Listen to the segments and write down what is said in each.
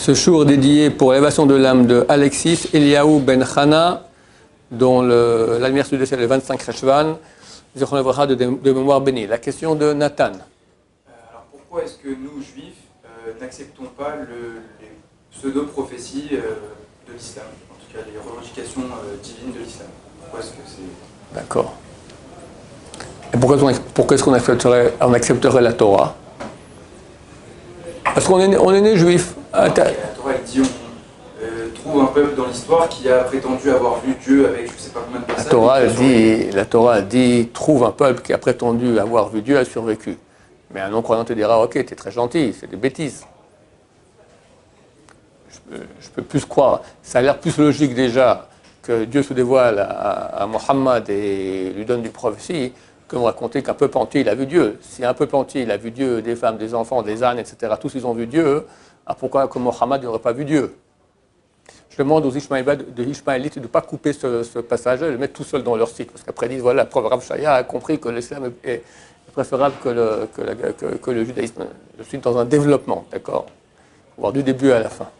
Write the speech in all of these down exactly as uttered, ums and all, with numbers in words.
Ce jour dédié pour l'élévation de l'âme de Alexis Eliaou Ben Chana, dont l'anniversaire du décès est le vingt-cinq Reshvan, de, de mémoire bénie. La question de Nathan. Euh, alors pourquoi est-ce que nous, juifs, euh, n'acceptons pas le, les pseudo-prophéties euh, de l'islam, en tout cas les revendications euh, divines de l'islam? Pourquoi est-ce que c'est... D'accord. Et pourquoi, pourquoi est-ce qu'on accepterait, on accepterait la Torah? Parce qu'on est, on est né juif. La Torah, elle dit on euh, trouve un peuple dans l'histoire qui a prétendu avoir vu Dieu avec je ne sais pas combien de personnes. La Torah, elle dit, la Torah dit trouve un peuple qui a prétendu avoir vu Dieu a survécu. Mais un non-croyant te dira ok, t'es très gentil, c'est des bêtises. Je peux, je peux plus croire. Ça a l'air plus logique déjà que Dieu se dévoile à, à, à Mohammed et lui donne du prophétie que me raconter qu'un peuple entier il a vu Dieu. Si un peuple entier il a vu Dieu, des femmes, des enfants, des ânes, et cetera, tous ils ont vu Dieu, alors pourquoi que Mohammed n'aurait pas vu Dieu? Je demande aux Ishmaélites de ne pas couper ce, ce passage-là et le mettre tout seul dans leur site. Parce qu'après ils disent voilà, la preuve Rav Shaya a compris que l'islam est, est préférable que le, que, la, que, que le judaïsme. Je suis dans un développement, d'accord? Voir du début à la fin.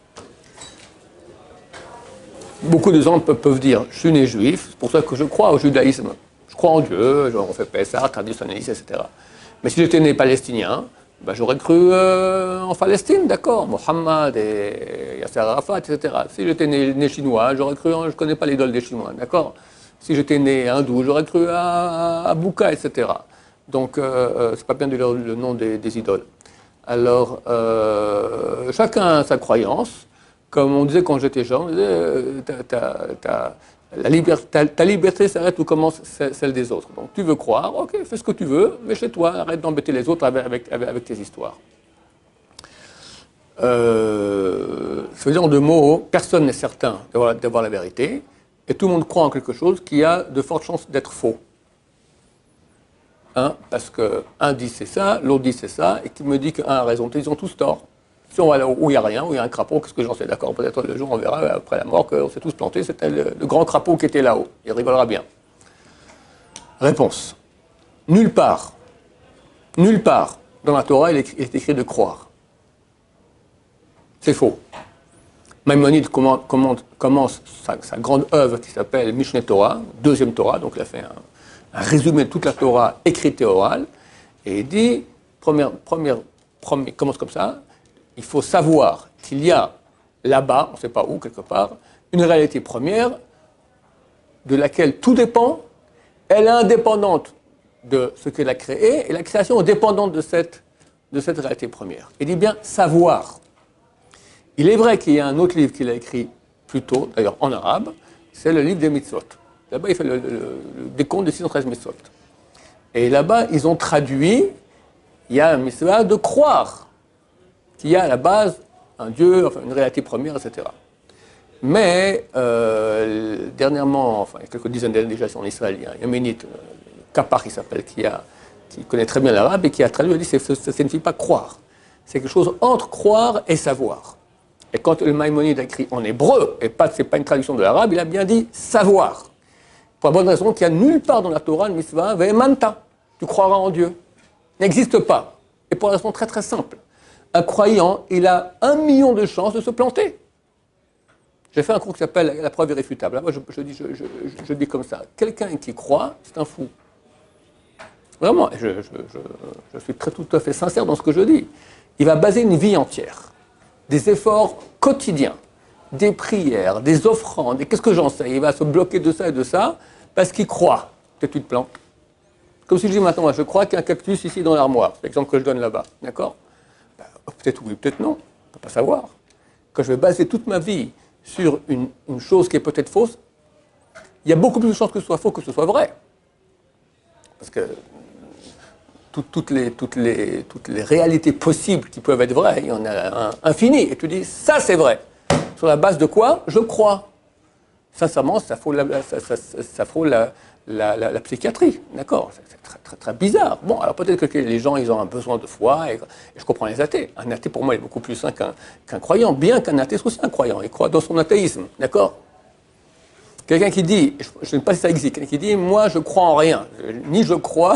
Beaucoup de gens peuvent dire je suis né juif, c'est pour ça que je crois au judaïsme. Je crois en Dieu, on fait Pessah, traditionnaliste, et cetera. Mais si j'étais né palestinien, ben j'aurais cru euh, en Palestine, d'accord, Mohammed et Yasser Arafat, et cetera. Si j'étais né, né chinois, j'aurais cru, en, je ne connais pas l'idole des Chinois, d'accord. Si j'étais né hindou, j'aurais cru à, à Bouddha, et cetera. Donc, euh, c'est pas bien de dire le nom des, des idoles. Alors, euh, chacun a sa croyance. Comme on disait quand j'étais jeune, on disait, euh, t'as, t'as, t'as, La liberté, ta, ta liberté s'arrête où commence celle des autres. Donc tu veux croire, ok, fais ce que tu veux, mais chez toi, arrête d'embêter les autres avec, avec, avec tes histoires. Euh, ça veut dire en deux mots, personne n'est certain d'avoir, d'avoir la vérité, et tout le monde croit en quelque chose qui a de fortes chances d'être faux. Hein, parce qu'un dit c'est ça, l'autre dit c'est ça, et qui me dit qu'un a raison, ils ont tous tort. Si on va là où il n'y a rien, où il y a un crapaud, qu'est-ce que j'en sais, d'accord? Peut-être le jour on verra après la mort qu'on s'est tous plantés, c'était le, le grand crapaud qui était là-haut. Il rigolera bien. Réponse. Nulle part, nulle part dans la Torah il est, il est écrit de croire. C'est faux. Maïmonide commence, commence, commence sa, sa grande œuvre qui s'appelle Mishneh Torah, deuxième Torah, donc il a fait un, un résumé de toute la Torah écrite et orale, et il dit, première, première, première, il commence comme ça, il faut savoir qu'il y a là-bas, on ne sait pas où, quelque part, une réalité première de laquelle tout dépend. Elle est indépendante de ce qu'elle a créé et la création est dépendante de cette, de cette réalité première. Il dit bien savoir. Il est vrai qu'il y a un autre livre qu'il a écrit plus tôt, d'ailleurs en arabe, c'est le livre des mitzvot. Là-bas, il fait le, le, le décompte des six cent treize mitzvot. Et là-bas, ils ont traduit, il y a un mitzvah de croire. Il y a à la base un Dieu, enfin une réalité première, et cetera. Mais euh, dernièrement, enfin il y a quelques dizaines d'années déjà en Israël, il y a un Yéménite, Kapar qui s'appelle, qui, a, qui connaît très bien l'arabe et qui a traduit, il a dit que ça ne signifie pas croire. C'est quelque chose entre croire et savoir. Et quand le Maïmonide a écrit en hébreu, et pas, ce n'est pas une traduction de l'arabe, il a bien dit savoir. Pour la bonne raison qu'il n'y a nulle part dans la Torah, le mitzvah, ve'emanta, tu croiras en Dieu. N'existe pas. Et pour une raison très très simple. Un croyant, il a un million de chances de se planter. J'ai fait un cours qui s'appelle La preuve irréfutable. Moi, je, je, dis, je, je, je dis comme ça. Quelqu'un qui croit, c'est un fou. Vraiment, je, je, je, je suis très tout à fait sincère dans ce que je dis. Il va baser une vie entière, des efforts quotidiens, des prières, des offrandes, et qu'est-ce que j'en sais? Il va se bloquer de ça et de ça, parce qu'il croit que tu te plantes. Comme si je dis maintenant, je crois qu'il y a un cactus ici dans l'armoire. C'est l'exemple que je donne là-bas. D'accord? Peut-être oui, peut-être non, on ne peut pas savoir. Quand je vais baser toute ma vie sur une, une chose qui est peut-être fausse, il y a beaucoup plus de chances que ce soit faux que ce soit vrai. Parce que tout, toutes, les, toutes, les, toutes les réalités possibles qui peuvent être vraies, il y en a un infini. Et tu dis, ça c'est vrai. Sur la base de quoi? Je crois. Sincèrement, ça faut la, ça, ça, ça, ça faut la, la, la, la psychiatrie, d'accord? C'est très, très, très bizarre. Bon, alors peut-être que les gens, ils ont un besoin de foi, et, et je comprends les athées. Un athée, pour moi, est beaucoup plus sain qu'un, qu'un croyant, bien qu'un athée soit aussi un croyant. Il croit dans son athéisme, d'accord? Quelqu'un qui dit, je ne sais pas si ça existe, quelqu'un qui dit, moi, je crois en rien. Ni je crois,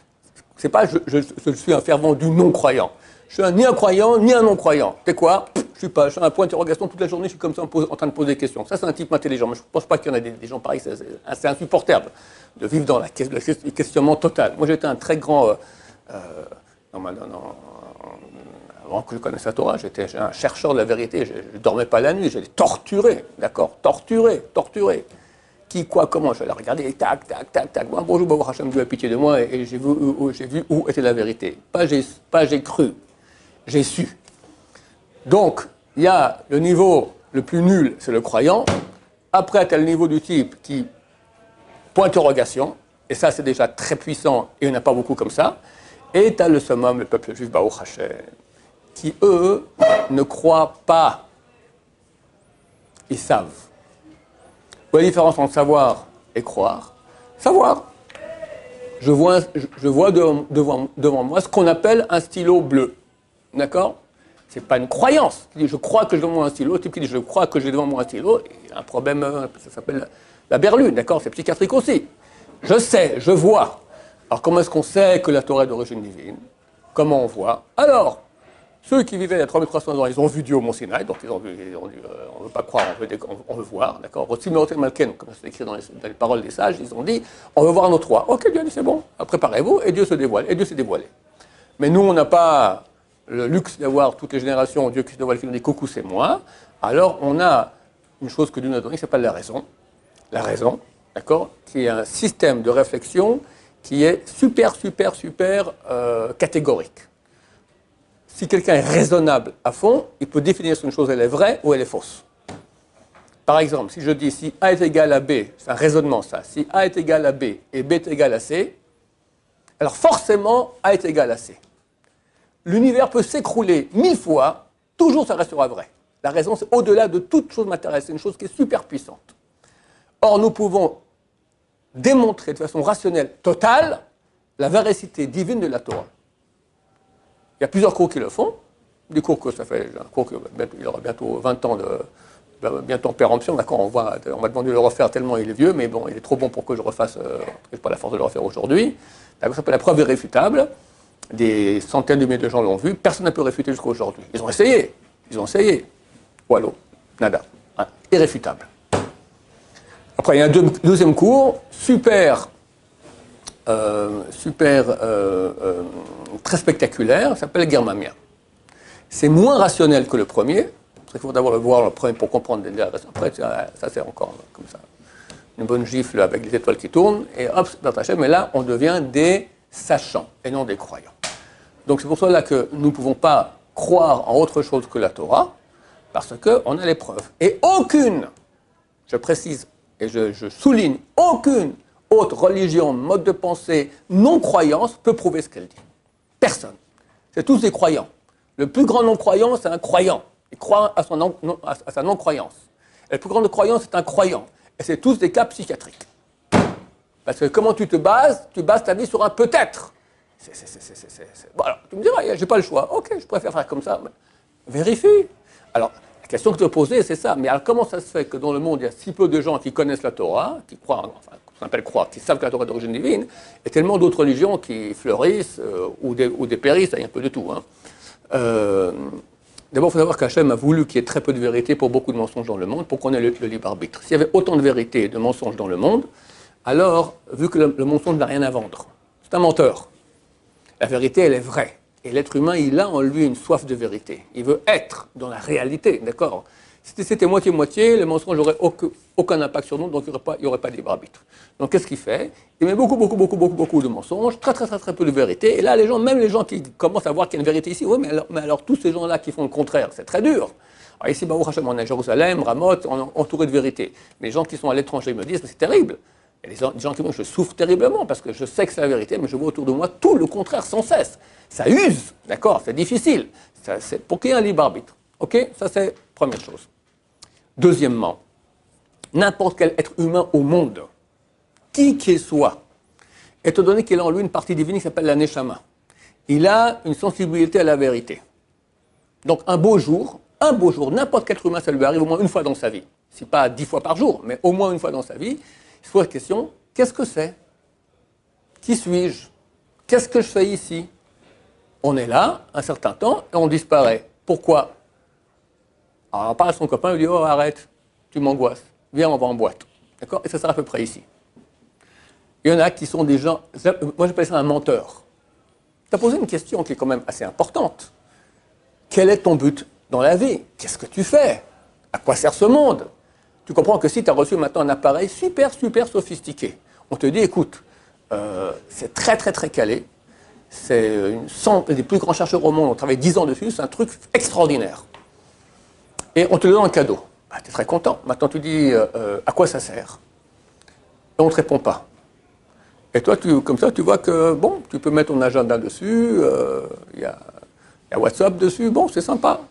c'est pas, je, je, je suis un fervent du non-croyant. Je suis un, ni un croyant, ni un non-croyant. C'est quoi? Je suis pas, je suis à un point d'interrogation toute la journée, je suis comme ça en, pose, en train de poser des questions. Ça, c'est un type intelligent, mais je ne pense pas qu'il y en a des, des gens pareils, c'est insupportable de vivre dans la, le questionnement total. Moi, j'étais un très grand, euh, euh, non, non, non, avant que je connaisse la Torah, j'étais un chercheur de la vérité, je ne dormais pas la nuit, j'allais torturer, d'accord, torturer, torturer. Qui, quoi, comment, je l'ai regardé, tac, tac, tac, tac. Bon, bonjour, Baruch Hashem, Dieu a pitié de moi, et, et j'ai vu, vu où était la vérité. Pas j'ai cru, j'ai su. Donc, il y a le niveau le plus nul, c'est le croyant. Après, tu as le niveau du type qui, point d'interrogation, et ça, c'est déjà très puissant, et il n'y en a pas beaucoup comme ça. Et tu as le summum, le peuple juif, Baruch Hashem, qui, eux, ne croient pas. Ils savent. Quelle est la différence entre savoir et croire? Savoir. Je vois, je vois devant, devant, devant moi ce qu'on appelle un stylo bleu. D'accord? Ce n'est pas une croyance. Je crois que j'ai devant moi un stylo. Le type qui dit je crois que j'ai devant moi un stylo, il a un problème, ça s'appelle la berlue. D'accord? C'est psychiatrique aussi. Je sais, je vois. Alors comment est-ce qu'on sait que la Torah est d'origine divine? Comment on voit? Alors, ceux qui vivaient il y a trois mille trois cents ans, ils ont vu Dieu au Mont Sinaï, donc ils ont vu, ils ont dit, euh, on ne veut pas croire, on veut, on veut voir, d'accord. Malken, comme c'est écrit dans les, dans les paroles des sages, ils ont dit, on veut voir notre roi. Ok, Dieu dit, c'est bon, préparez-vous, et Dieu se dévoile, et Dieu s'est dévoilé. Mais nous, on n'a pas le luxe d'avoir toutes les générations, Dieu qui se dévoile, qui nous dit, coucou, c'est moi. Alors, on a une chose que Dieu nous a donnée, qui s'appelle la raison. La raison, d'accord, qui est un système de réflexion qui est super, super, super euh, catégorique. Si quelqu'un est raisonnable à fond, il peut définir si une chose elle est vraie ou elle est fausse. Par exemple, si je dis si A est égal à B, c'est un raisonnement ça, si A est égal à B et B est égal à C, alors forcément A est égal à C. L'univers peut s'écrouler mille fois, toujours ça restera vrai. La raison, c'est au-delà de toute chose matérielle, c'est une chose qui est super puissante. Or, nous pouvons démontrer de façon rationnelle totale la véracité divine de la Torah. Il y a plusieurs cours qui le font, des cours que ça fait, un cours qu'il aura bientôt vingt ans de, bientôt en péremption, d'accord, on, on m'a demandé de le refaire tellement il est vieux, mais bon, il est trop bon pour que je refasse, euh, je n'ai pas la force de le refaire aujourd'hui. Ça s'appelle la preuve irréfutable, des centaines de milliers de gens l'ont vu, personne n'a pu réfuter jusqu'à aujourd'hui. Ils ont essayé, ils ont essayé, voilà, nada, hein, irréfutable. Après, il y a un deux, deuxième cours, super, euh, super, euh, euh, très spectaculaire, ça s'appelle Germamia. C'est moins rationnel que le premier, parce qu'il faut d'abord le voir le premier pour comprendre les raisons. Après, ça, ça c'est encore comme ça. Une bonne gifle avec des étoiles qui tournent, et hop, mais là, on devient des sachants, et non des croyants. Donc c'est pour cela que nous ne pouvons pas croire en autre chose que la Torah, parce qu'on a les preuves. Et aucune, je précise, et je, je souligne, aucune autre religion, mode de pensée, non-croyance peut prouver ce qu'elle dit. Personne. C'est tous des croyants. Le plus grand non-croyant, c'est un croyant. Il croit à, son non, à, à sa non-croyance. Et le plus grand croyant, c'est un croyant. Et c'est tous des cas psychiatriques. Parce que comment tu te bases? Tu bases ta vie sur un peut-être. C'est, c'est, c'est, c'est, c'est, c'est... Bon, alors, tu me diras, j'ai pas le choix. Ok, je préfère faire comme ça. Mais vérifie. Alors, la question que tu te posais, c'est ça. Mais alors, comment ça se fait que dans le monde, il y a si peu de gens qui connaissent la Torah, qui croient, enfin, qu'on appelle croire, qui savent que la Torah est d'origine divine, et tellement d'autres religions qui fleurissent euh, ou, des, ou dépérissent, il y a un peu de tout. Hein. Euh, D'abord, il faut savoir qu'Hachem a voulu qu'il y ait très peu de vérité pour beaucoup de mensonges dans le monde, pour qu'on ait le, le libre arbitre. S'il y avait autant de vérité et de mensonges dans le monde, alors, vu que le, le mensonge n'a rien à vendre, c'est un menteur. La vérité, elle est vraie. Et l'être humain, il a en lui une soif de vérité. Il veut être dans la réalité, d'accord? Si c'était moitié-moitié, le mensonge n'aurait aucun, aucun impact sur nous, donc il n'y aurait pas, il y aurait pas de libre arbitre. Donc qu'est-ce qu'il fait? Il met beaucoup, beaucoup, beaucoup, beaucoup, beaucoup de mensonges, très, très, très, très peu de vérité. Et là, les gens, même les gens qui commencent à voir qu'il y a une vérité ici, oui, mais alors, mais alors tous ces gens-là qui font le contraire, c'est très dur. Alors ici, Baruch Hashem, on est à Jérusalem, Ramoth, on est entouré de vérité. Mais les gens qui sont à l'étranger me disent, c'est terrible. Il y a des gens qui me disent, je souffre terriblement parce que je sais que c'est la vérité, mais je vois autour de moi tout le contraire sans cesse. Ça use, d'accord, c'est difficile. Ça, c'est pour qu'il y ait un libre arbitre. Ok, ça c'est première chose. Deuxièmement, n'importe quel être humain au monde, qui qu'il soit, étant donné qu'il a en lui une partie divine qui s'appelle la Neshama, il a une sensibilité à la vérité. Donc un beau jour, un beau jour, n'importe quel être humain, ça lui arrive au moins une fois dans sa vie. Si pas dix fois par jour, mais au moins une fois dans sa vie, il se pose la question, qu'est-ce que c'est? Qui suis-je? Qu'est-ce que je fais ici? On est là un certain temps et on disparaît. Pourquoi? Alors, on parle à son copain, il lui dit, oh, arrête, tu m'angoisses, viens, on va en boîte. D'accord? Et ça sera à peu près ici. Il y en a qui sont des gens, moi j'appelle ça un menteur. Tu as posé une question qui est quand même assez importante. Quel est ton but dans la vie? Qu'est-ce que tu fais? À quoi sert ce monde? Tu comprends que si tu as reçu maintenant un appareil super, super sophistiqué, on te dit, écoute, euh, c'est très, très, très calé, c'est une cent, des plus grands chercheurs au monde, on travaille dix ans dessus, c'est un truc extraordinaire. Et on te le donne en cadeau. Bah, tu es très content. Maintenant, tu dis, euh, euh, à quoi ça sert? Et on ne te répond pas. Et toi, tu, comme ça, tu vois que, bon, tu peux mettre ton agenda dessus, il euh, y, y a WhatsApp dessus, bon, c'est sympa.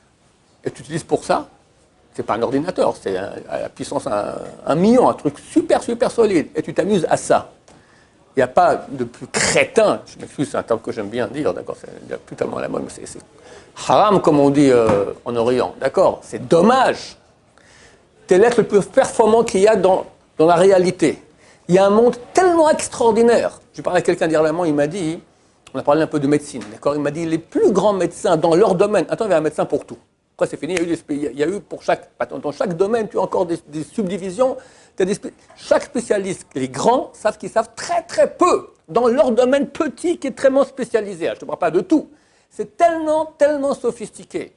Et tu utilises pour ça, c'est pas un ordinateur, c'est à la puissance un, un million, un truc super, super solide. Et tu t'amuses à ça. Il n'y a pas de plus crétin, je m'excuse, c'est un terme que j'aime bien dire, d'accord, c'est plus tellement la mode, mais c'est haram, comme on dit euh, en Orient, d'accord, c'est dommage. C'est l'être le plus performant qu'il y a dans, dans la réalité. Il y a un monde tellement extraordinaire. Je parlais à quelqu'un dernièrement, il m'a dit, on a parlé un peu de médecine, d'accord, il m'a dit, les plus grands médecins dans leur domaine, attends, il y a un médecin pour tout. Après, c'est fini, il y a eu, des, il y a eu pour chaque, dans chaque domaine, tu as encore des, des subdivisions. Des, chaque spécialiste, les grands, savent qu'ils savent très très peu dans leur domaine petit qui est très spécialisé. Je ne te parle pas de tout. C'est tellement, tellement sophistiqué.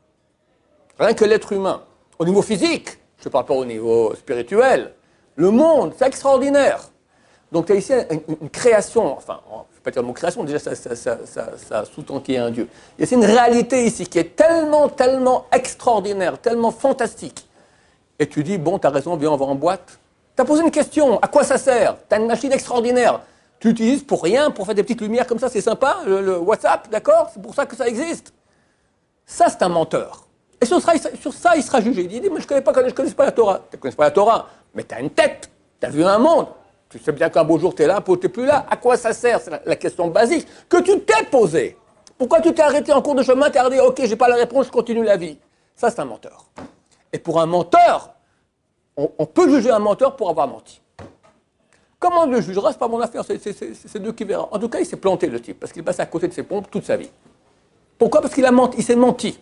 Rien que l'être humain. Au niveau physique, je ne parle pas au niveau spirituel. Le monde, c'est extraordinaire. Donc, tu as ici une, une création, enfin, je ne vais pas dire le mot création, déjà ça, ça, ça, ça, ça sous-tend qu'il y a un Dieu. Il y a ici une réalité ici qui est tellement, tellement extraordinaire, tellement fantastique. Et tu dis, bon, tu as raison, viens, on va en boîte. Tu as posé une question, à quoi ça sert? Tu as une machine extraordinaire. Tu l'utilises pour rien, pour faire des petites lumières comme ça, c'est sympa, le, le WhatsApp, d'accord? C'est pour ça que ça existe. Ça, c'est un menteur. Et sur ça, sur ça il sera jugé. Il dit, mais je ne connais pas, je connais pas la Torah. Tu ne connais pas la Torah, mais tu as une tête, tu as vu un monde. Tu sais bien qu'un beau jour, tu es là, un tu n'es plus là. À quoi ça sert? C'est la, la question basique que tu t'es posée. Pourquoi tu t'es arrêté en cours de chemin, tu as dit, ok, je n'ai pas la réponse, je continue la vie. Ça, c'est un menteur. Et pour un menteur, on, on peut juger un menteur pour avoir menti. Comment on le jugera? Ce n'est pas mon affaire, c'est Dieu qui verra. En tout cas, il s'est planté, le type, parce qu'il passe à côté de ses pompes toute sa vie. Pourquoi? Parce qu'il a menti, il s'est menti.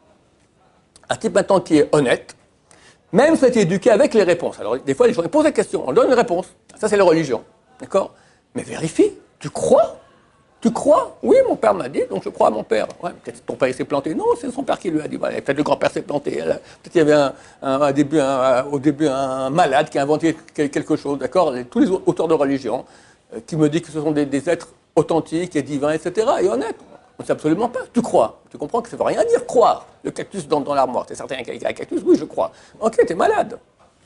Un type maintenant qui est honnête, même s'il a été éduqué avec les réponses. Alors, des fois, les gens ils posent des questions, on donne une réponse. Ça, c'est la religion. D'accord? Mais vérifie, tu crois? Tu crois? Oui, mon père m'a dit, donc je crois à mon père. Ouais, peut-être ton père s'est planté. Non, c'est son père qui lui a dit. Voilà, peut-être le grand-père s'est planté. Peut-être qu'il y avait un, un, un début, un, au début un malade qui a inventé quelque chose. D'accord? Tous les auteurs de religion euh, qui me disent que ce sont des, des êtres authentiques et divins, et cetera. Et honnêtes. On ne sait absolument pas. Tu crois. Tu comprends que ça ne veut rien dire croire. Le cactus dans, dans l'armoire. T'es certain qu'il y a un cactus? Oui, je crois. Ok, t'es malade.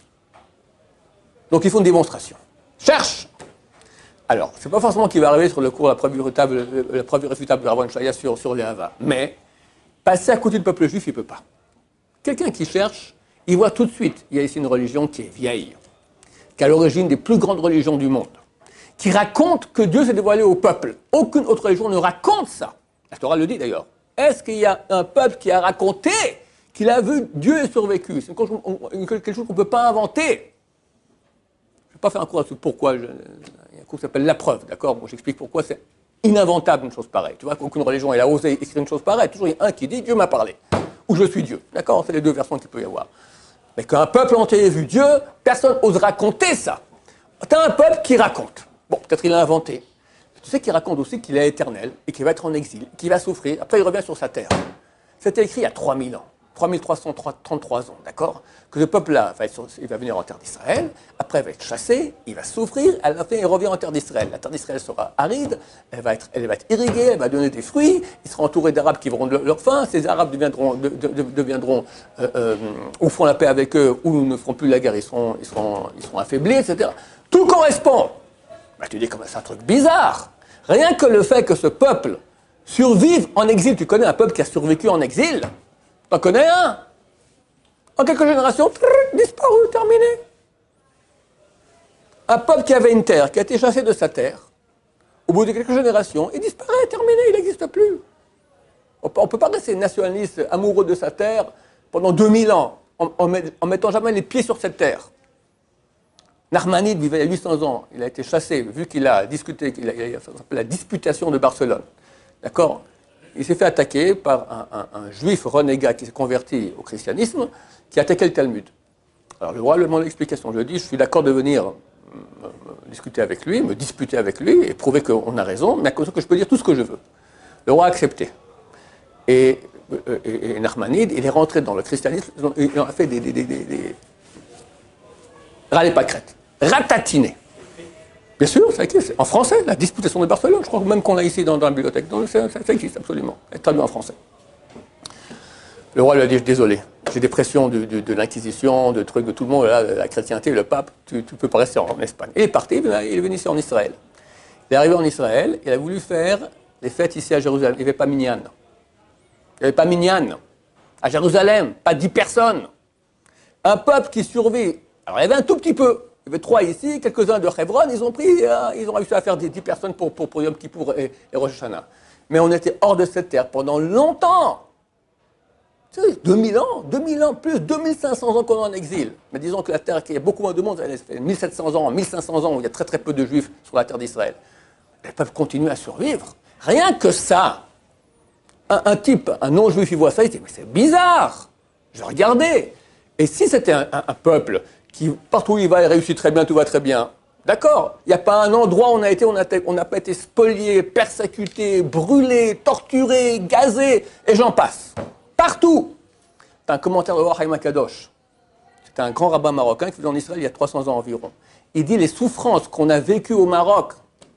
Donc il faut une démonstration. Cherche! Alors, ce n'est pas forcément qu'il va arriver sur le cours la preuve irréfutable, la preuve irréfutable de Rabban Shaya sur, sur les Hava. Mais, passer à côté du peuple juif, il ne peut pas. Quelqu'un qui cherche, il voit tout de suite, il y a ici une religion qui est vieille, qui est à l'origine des plus grandes religions du monde, qui raconte que Dieu s'est dévoilé au peuple. Aucune autre religion ne raconte ça. La Torah le dit d'ailleurs. Est-ce qu'il y a un peuple qui a raconté qu'il a vu Dieu et survécu? C'est quelque chose qu'on ne peut pas inventer. Je ne vais pas faire un cours là-dessus. Pourquoi je... Il y a un cours qui s'appelle La Preuve, d'accord? Bon, j'explique pourquoi c'est ininventable une chose pareille. Tu vois qu'aucune religion elle a osé écrire une chose pareille. Toujours il y a un qui dit Dieu m'a parlé. Ou je suis Dieu. D'accord? C'est les deux versions qu'il peut y avoir. Mais qu'un peuple entier ait vu Dieu, personne n'ose raconter ça. Tu as un peuple qui raconte. Bon, peut-être il l'a inventé. Tu sais qu'il raconte aussi qu'il est éternel et qu'il va être en exil, qu'il va souffrir. Après, il revient sur sa terre. C'était écrit il y a trois mille ans. trois mille trois cent trente-trois ans, d'accord? Que ce peuple-là, il va venir en terre d'Israël, après il va être chassé, il va souffrir, à la fin il revient en terre d'Israël. La terre d'Israël sera aride, elle va, être, elle va être irriguée, elle va donner des fruits, il sera entouré d'Arabes qui vont de leur faim, ces Arabes deviendront, de, de, de, deviendront euh, euh, ou feront la paix avec eux, ou ne feront plus la guerre, ils seront, ils seront, ils seront affaiblis, et cetera. Tout correspond. Bah, tu dis comme c'est un truc bizarre. Rien que le fait que ce peuple survive en exil, tu connais un peuple qui a survécu en exil? T'en connais un? En quelques générations, trrr, disparu, terminé. Un peuple qui avait une terre, qui a été chassé de sa terre, au bout de quelques générations, il disparaît, terminé, il n'existe plus. On ne peut pas rester nationaliste, amoureux de sa terre, pendant deux mille ans, en, en, met, en mettant jamais les pieds sur cette terre. Narmanide vivait il y a huit cents ans, il a été chassé, vu qu'il a discuté, il a, il a, ça s'appelle la disputation de Barcelone. D'accord? il s'est fait attaquer par un, un, un juif renégat qui s'est converti au christianisme, qui a attaqué le Talmud. Alors le roi lui demande l'explication. Je lui ai dit, je suis d'accord de venir me, me discuter avec lui, me disputer avec lui, et prouver qu'on a raison, mais à cause que je peux dire tout ce que je veux. Le roi a accepté. Et, et, et Nachmanide, il est rentré dans le christianisme, il a fait des... des, des, des, des... râler pâquerettes, ratatiner. Bien sûr, ça existe. En français, la disputation de Barcelone, je crois même qu'on l'a ici dans, dans la bibliothèque. Donc, ça, ça, ça existe absolument. Elle est traduite en français. Le roi lui a dit, désolé, j'ai des pressions de, de, de l'Inquisition, de trucs de tout le monde, là, la chrétienté, le pape, tu ne peux pas rester en, en Espagne. Il est parti, il est venu ici en Israël. Il est arrivé en Israël, il a voulu faire les fêtes ici à Jérusalem. Il n'y avait pas minyan. Il n'y avait pas minyan. À Jérusalem, pas dix personnes. Un peuple qui survit. Alors, il y avait un tout petit peu. Il y avait trois ici, quelques-uns de Hebron, ils ont pris, euh, ils ont réussi à faire des dix personnes pour, pour, pour Yom Kippour et, et Rosh Hashanah. Mais on était hors de cette terre pendant longtemps. Tu sais, deux mille ans, deux mille ans, plus deux mille cinq cents ans qu'on est en exil. Mais disons que la terre, qu'il y a beaucoup moins de monde, elle fait mille sept cents ans, mille cinq cents ans, où il y a très très peu de juifs sur la terre d'Israël. Elles peuvent continuer à survivre. Rien que ça. Un, un type, un non-juif, il voit ça, il dit, mais c'est bizarre. Je regardais. Et si c'était un, un, un peuple qui, partout où il va, il réussit très bien, tout va très bien. D'accord. Il n'y a pas un endroit où on a été, on n'a on n'a pas été spolié, persécuté, brûlé, torturé, gazé, et j'en passe. Partout. C'est un commentaire de Haïm Akadosh. C'est un grand rabbin marocain qui vit en Israël il y a trois cents ans environ. Il dit les souffrances qu'on a vécues au Maroc,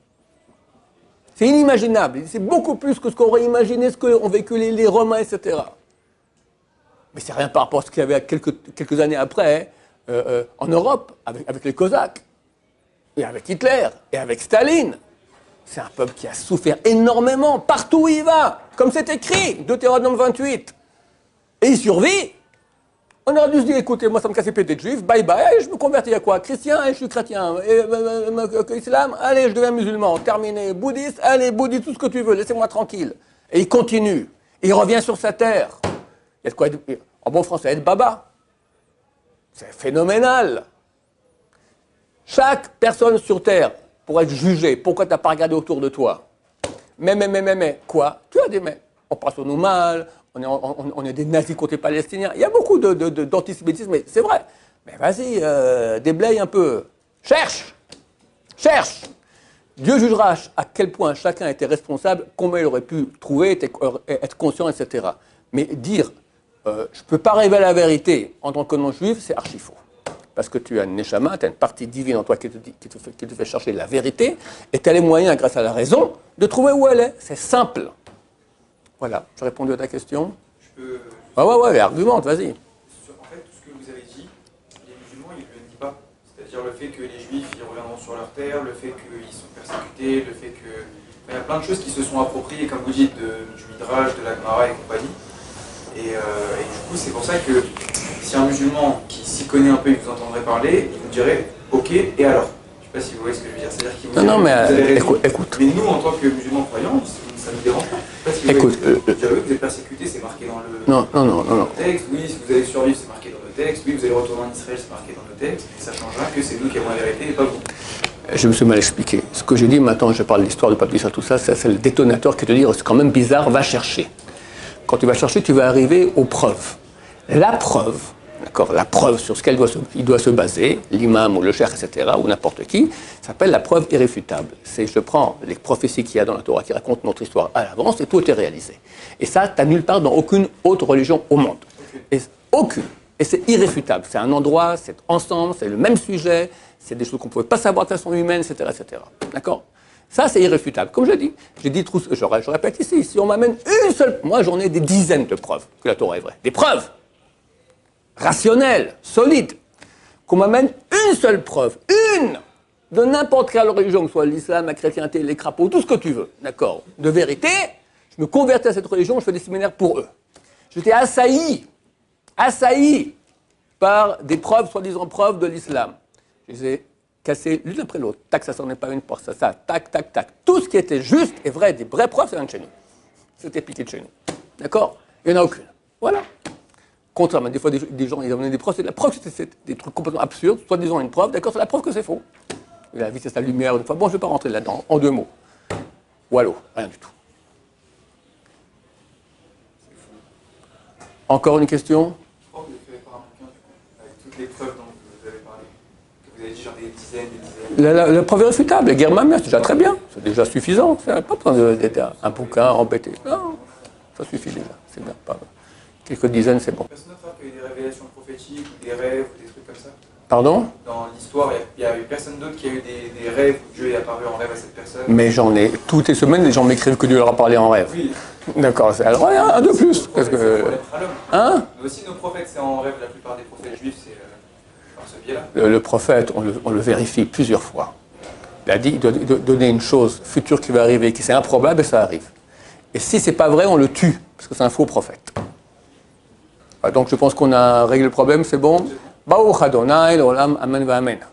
c'est inimaginable. C'est beaucoup plus que ce qu'on aurait imaginé, ce qu'ont vécu les, les Romains, et cetera. Mais c'est rien par rapport à ce qu'il y avait quelques, quelques années après, euh, euh, en Europe, avec, avec les Cosaques, et avec Hitler, et avec Staline. C'est un peuple qui a souffert énormément, partout où il va, comme c'est écrit, Deutéronome vingt-huit. Et il survit. On aurait dû se dire, écoutez, moi ça me casse les pieds d'être juif, bye bye, allez, je me convertis à quoi? Chrétien, et je suis chrétien. Et, euh, euh, islam, allez, je deviens musulman. Terminé. Bouddhiste, allez, bouddhiste, tout ce que tu veux, laissez-moi tranquille. Et il continue. Il revient sur sa terre. Il y a de quoi être, en bon français, être baba. C'est phénoménal. Chaque personne sur terre, pour être jugée, pourquoi tu n'as pas regardé autour de toi? Mais, mais, mais, mais, mais, quoi? Tu as des mais. On passe au nous mal. On est, on, on est des nazis contre les Palestiniens. Il y a beaucoup de, de, de, d'antisémitisme, mais c'est vrai. Mais vas-y, euh, déblaye un peu. Cherche. Cherche. Dieu jugera à quel point chacun était responsable, combien il aurait pu trouver, être conscient, et cetera. Mais dire, euh, je ne peux pas révéler la vérité en tant que non-juif, c'est archi faux. Parce que tu as une neshama, tu as une partie divine en toi qui te, dit, qui, te fait, qui te fait chercher la vérité, et tu as les moyens, grâce à la raison, de trouver où elle est. C'est simple. Voilà, j'ai répondu à ta question. Je peux... Ah ouais, ouais, argumente, vas-y. En fait, tout ce que vous avez dit, les musulmans, ils ne le disent pas. C'est-à-dire le fait que les juifs, ils reviendront sur leur terre, le fait qu'ils sont persécutés, le fait que... Enfin, il y a plein de choses qui se sont appropriées, comme vous dites, de, du Midrash, de la Gemara et compagnie. Et, euh, et du coup, c'est pour ça que si un musulman qui s'y connaît un peu, il vous entendrait parler, il vous dirait « Ok, et alors ?» Je ne sais pas si vous voyez ce que je veux dire. C'est-à-dire qu'il vous non, dirait, non, mais vous avez raison. Écoute, écoute. Mais nous, en tant que musulmans croyants, ça ne nous dérange pas. Je sais pas si vous écoute, voyez, euh, vous, vous êtes persécuté, c'est marqué dans le, non, non, non, non, non. texte. Oui, si vous allez survivre, c'est marqué dans le texte. Oui, vous allez retourner en Israël, c'est marqué dans le texte. Et ça changera que c'est nous qui avons la vérité et pas vous. Je me suis mal expliqué. Ce que j'ai dit maintenant, je parle de l'histoire de Papissa, tout ça, c'est le détonateur qui te dit c'est quand même bizarre, va chercher. Quand tu vas chercher, tu vas arriver aux preuves. La preuve, d'accord, la preuve sur ce qu'elle doit se, il doit se baser, l'imam ou le cheikh, et cetera, ou n'importe qui, s'appelle la preuve irréfutable. C'est je prends les prophéties qu'il y a dans la Torah qui racontent notre histoire à l'avance et tout est réalisé. Et ça, tu n'as nulle part dans aucune autre religion au monde. Et, aucune. Et c'est irréfutable. C'est un endroit, c'est ensemble, c'est le même sujet, c'est des choses qu'on ne pouvait pas savoir de façon humaine, et cetera, et cetera. D'accord ? Ça, c'est irréfutable. Comme je dis, j'ai dit, je, je répète ici, si on m'amène une seule... Moi, j'en ai des dizaines de preuves que la Torah est vraie. Des preuves rationnelles, solides. Qu'on m'amène une seule preuve, une, de n'importe quelle religion, que ce soit l'islam, la chrétienté, les crapauds, tout ce que tu veux, d'accord, de vérité, je me convertis à cette religion, je fais des séminaires pour eux. J'étais assailli, assailli par des preuves, soi-disant preuves de l'islam. Je les ai cassées l'une après l'autre. Tac, ça s'en est pas une pour ça, ça, tac, tac, tac. Tout ce qui était juste et vrai, des vraies preuves, ça vient de chez nous. C'était piqué de chez nous. D'accord ? Il n'y en a aucune. Voilà. Contrairement, des fois, des, des gens, ils amenaient des preuves, c'est la preuve, c'est des trucs complètement absurdes, soit disant une preuve, d'accord, c'est la preuve que c'est faux. Il a vu, c'est sa lumière, une fois. Bon, je ne vais pas rentrer là-dedans, en deux mots. Wallo, rien du tout. Encore une question? Pourquoi vous n'écrivez pas un bouquin, du coup, avec toutes les preuves dont vous avez parlé? Que vous avez dit genre des dizaines, des dizaines. La, la, la preuve irréfutable, la guerre mammaire, c'est déjà très bien. C'est déjà suffisant. Ça n'a pas besoin d'être un, un bouquin embêté. Non, ça suffit déjà. C'est bien. Pas, quelques dizaines, c'est bon. Personne d'autre qu'il y a eu des révélations prophétiques ou des rêves ou des trucs comme ça? Pardon? Dans l'histoire, il n'y a, a eu personne d'autre qui a eu des, des rêves où Dieu est apparu en rêve à cette personne? Mais j'en ai. Toutes les semaines, les gens m'écrivent que Dieu leur a parlé en rêve. Oui. D'accord. Alors, un, un de plus. Parce que. C'est à l'homme. Hein? Mais aussi, nos prophètes, c'est en rêve. La plupart des prophètes juifs, c'est euh, par ce biais-là. Le, le prophète, on le, on le vérifie plusieurs fois. Il a dit il doit, il doit donner une chose future qui va arriver, qui c'est improbable, et ça arrive. Et si c'est pas vrai, on le tue, parce que c'est un faux prophète. Donc je pense qu'on a réglé le problème, c'est bon. Baruch Adonai, l'olam, amen va amen.